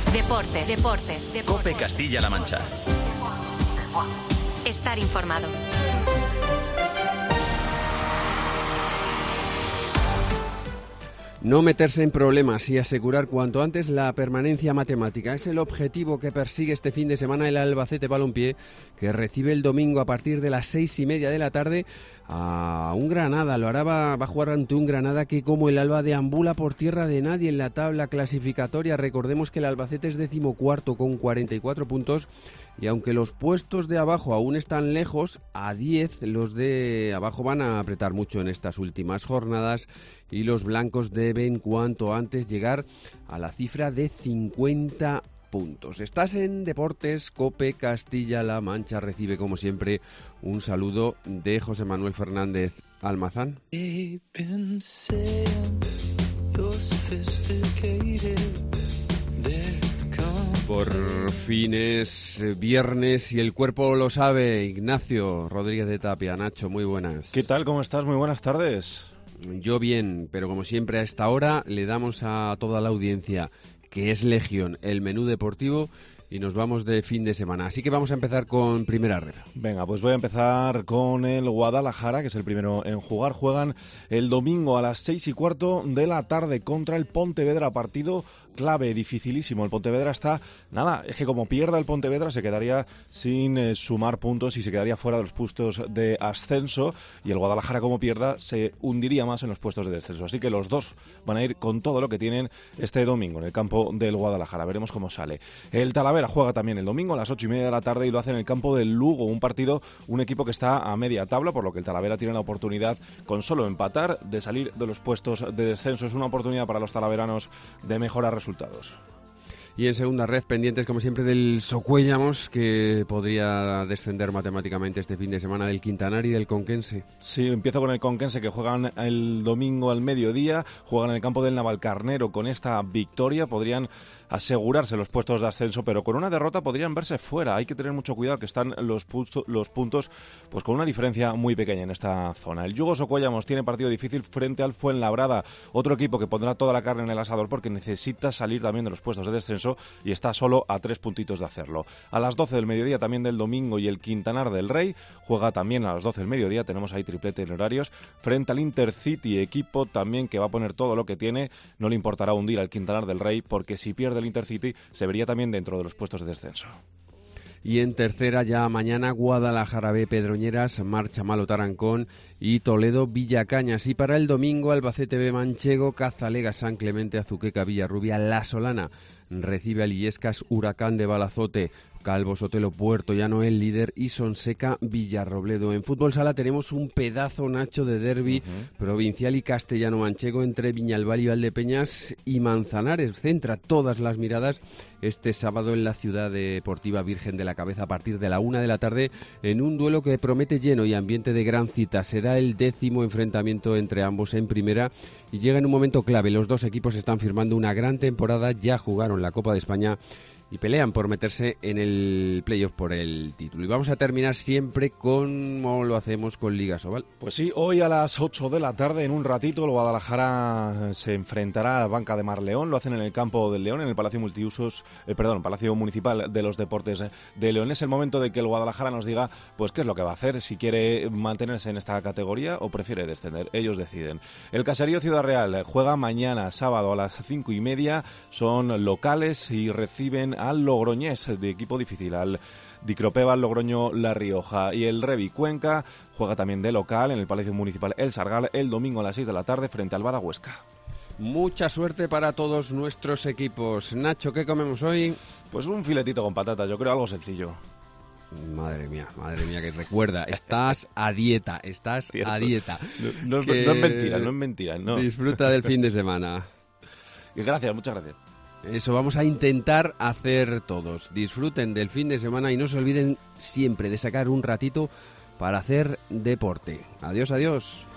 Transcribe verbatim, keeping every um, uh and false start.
Deportes. Deportes. Deportes. COPE Castilla-La Mancha. Estar informado. No meterse en problemas y asegurar cuanto antes la permanencia matemática. Es el objetivo que persigue este fin de semana el Albacete Balompié, que recibe el domingo a partir de las seis y media de la tarde a un Granada. Lo hará, va, va a jugar ante un Granada que, como el Alba, deambula por tierra de nadie en la tabla clasificatoria. Recordemos que el Albacete es decimocuarto con cuarenta y cuatro puntos. Y aunque los puestos de abajo aún están lejos, a diez, los de abajo van a apretar mucho en estas últimas jornadas y los blancos deben cuanto antes llegar a la cifra de cincuenta puntos. Estás en Deportes, COPE Castilla-La Mancha. Recibe, como siempre, un saludo de José Manuel Fernández Almazán. Por fin es viernes y el cuerpo lo sabe. Ignacio Rodríguez de Tapia. Nacho, muy buenas. ¿Qué tal? ¿Cómo estás? Muy buenas tardes. Yo bien, pero como siempre a esta hora le damos a toda la audiencia, que es legión, el menú deportivo y nos vamos de fin de semana. Así que vamos a empezar con primera red. Venga, pues voy a empezar con el Guadalajara, que es el primero en jugar. Juegan el domingo a las seis y cuarto de la tarde contra el Pontevedra. Partido clave, dificilísimo. El Pontevedra está, nada, es que como pierda el Pontevedra se quedaría sin eh, sumar puntos y se quedaría fuera de los puestos de ascenso, y el Guadalajara, como pierda, se hundiría más en los puestos de descenso. Así que los dos van a ir con todo lo que tienen este domingo en el campo del Guadalajara. Veremos cómo sale. El Talavera juega también el domingo a las ocho y media de la tarde y lo hace en el campo del Lugo, un partido, un equipo que está a media tabla, por lo que el Talavera tiene la oportunidad, con solo empatar, de salir de los puestos de descenso. Es una oportunidad para los talaveranos de mejorar resultados. Y en segunda red, pendientes como siempre del Socuéllamos, que podría descender matemáticamente este fin de semana, del Quintanar y del Conquense. Sí, empiezo con el Conquense, que juegan el domingo al mediodía, juegan en el campo del Navalcarnero. Con esta victoria podrían asegurarse los puestos de ascenso, pero con una derrota podrían verse fuera. Hay que tener mucho cuidado, que están los, pu- los puntos pues con una diferencia muy pequeña en esta zona. El Yugo Socuéllamos tiene partido difícil frente al Fuenlabrada, otro equipo que pondrá toda la carne en el asador porque necesita salir también de los puestos de descenso y está solo a tres puntitos de hacerlo. A las doce del mediodía también del domingo, y el Quintanar del Rey juega también a las doce del mediodía. Tenemos ahí triplete en horarios frente al Intercity, equipo también que va a poner todo lo que tiene. No le importará hundir al Quintanar del Rey, porque si pierde el Intercity se vería también dentro de los puestos de descenso. Y en tercera, ya mañana, Guadalajara B, Pedroñeras, Marcha Malo Tarancón y Toledo Villacañas. Y para el domingo, Albacete B, Manchego, Cazalega, San Clemente, Azuqueca, Villarrubia, La Solana recibe al Illescas, Huracán de Balazote, Calvo Sotelo, Puerto Llano, el líder, y Sonseca, Villarrobledo. En fútbol sala tenemos un pedazo, Nacho, de derbi uh-huh. provincial y castellano-manchego entre Viñalbal y Valdepeñas y Manzanares. Centra todas las miradas este sábado en la ciudad deportiva Virgen de la Cabeza a partir de la una de la tarde, en un duelo que promete lleno y ambiente de gran cita. Será el décimo enfrentamiento entre ambos en primera y llega en un momento clave. Los dos equipos están firmando una gran temporada, ya jugaron la Copa de España y pelean por meterse en el playoff por el título. Y vamos a terminar siempre como lo hacemos con Liga Sobal. Pues sí, hoy a las ocho de la tarde, en un ratito, el Guadalajara se enfrentará a la Banca de Marleón. Lo hacen en el campo del León, en el Palacio Multiusos, eh, perdón, Palacio Municipal de los Deportes de León. Es el momento de que el Guadalajara nos diga pues qué es lo que va a hacer, si quiere mantenerse en esta categoría o prefiere descender. Ellos deciden. El Caserío Ciudad Real juega mañana, sábado, a las cinco y media. Son locales y reciben al Logroñés, de equipo difícil, al Dicropeva, Logroño, La Rioja. Y el Revi Cuenca juega también de local en el Palacio Municipal El Sargal el domingo a las seis de la tarde frente al Bada Huesca. Mucha suerte para todos nuestros equipos. Nacho, ¿qué comemos hoy? Pues un filetito con patatas, yo creo algo sencillo. Madre mía, madre mía, que recuerda, estás a dieta, estás Cierto. a dieta. No, no, que... no es mentira, no es mentira. No. Disfruta del fin de semana. Y gracias, muchas gracias. Eso vamos a intentar hacer todos. Disfruten del fin de semana y no se olviden siempre de sacar un ratito para hacer deporte. Adiós, adiós.